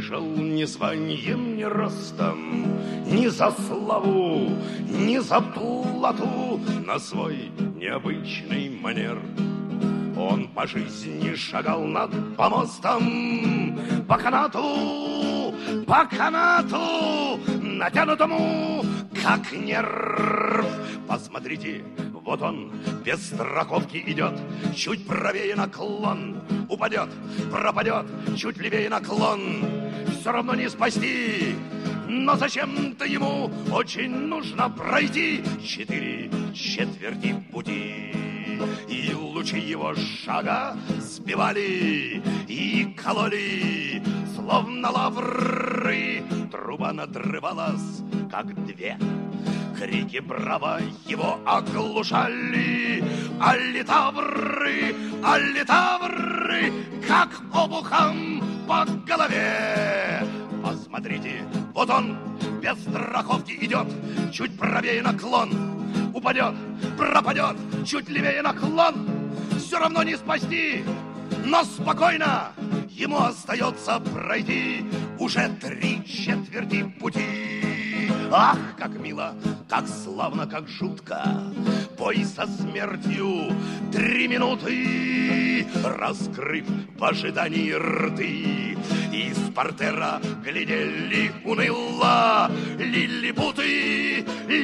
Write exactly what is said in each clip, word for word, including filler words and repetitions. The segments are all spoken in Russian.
пришел ни званием, ни ростом, ни за славу, ни за плату, на свой необычный манер. Он по жизни шагал над помостом, по канату, по канату, натянутому, как нерв. Посмотрите, вот он без страховки идет, чуть правее наклон, упадет, пропадет, чуть левее наклон. Все равно не спасти, но зачем-то ему очень нужно пройти четыре четверти пути. И лучи его шага сбивали и кололи, словно лавры. Труба надрывалась, как две. Крики браво его оглушали, а литавры, а литавры, как обухом по голове. Посмотрите, вот он без страховки идет, чуть правее наклон, упадет, пропадет, чуть левее наклон. Все равно не спасти, но спокойно ему остается пройти уже три четверти пути. Ах, как мило, как славно, как жутко, бой со смертью три минуты, раскрыв в ожидании рты. Из портера глядели уныло лилипуты,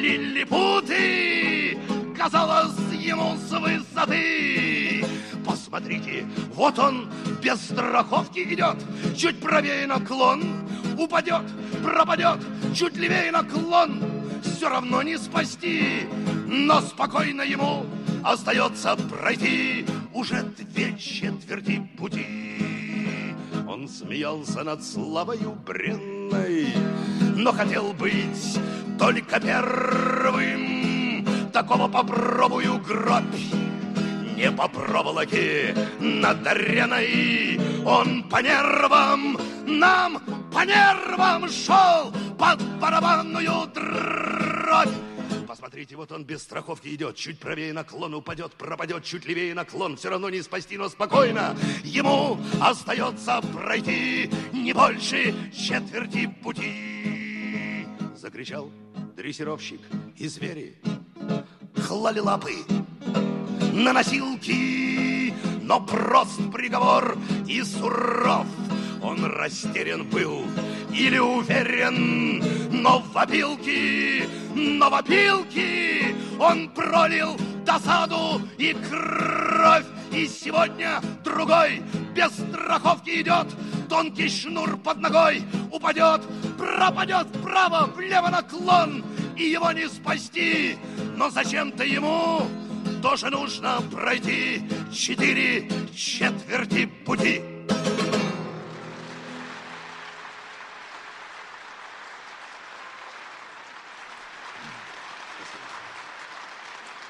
лилипуты, казалось ему с высоты. Посмотрите, вот он без страховки идет, чуть правее наклон, упадет, пропадет, чуть левее наклон. Все равно не спасти, но спокойно ему остается пройти уже две четверти пути. Он смеялся над славою бренной, но хотел быть только первым. Такого попробую гробь, не по проволоке надаренной. Он по нервам, нам по нервам шел под барабанную дробь. Посмотрите, вот он без страховки идет, чуть правее наклон, упадет, пропадет, чуть левее наклон. Все равно не спасти, но спокойно ему остается пройти не больше четверти пути. Закричал дрессировщик, и звери клали лапы на носилки, но прост приговор и суров. Он растерян был или уверен, но в опилки, но в опилки он пролил досаду и кровь. И сегодня другой без страховки идет, тонкий шнур под ногой, упадет, пропадет вправо, влево наклон, и его не спасти. Но зачем-то ему тоже нужно пройти четыре четверти пути.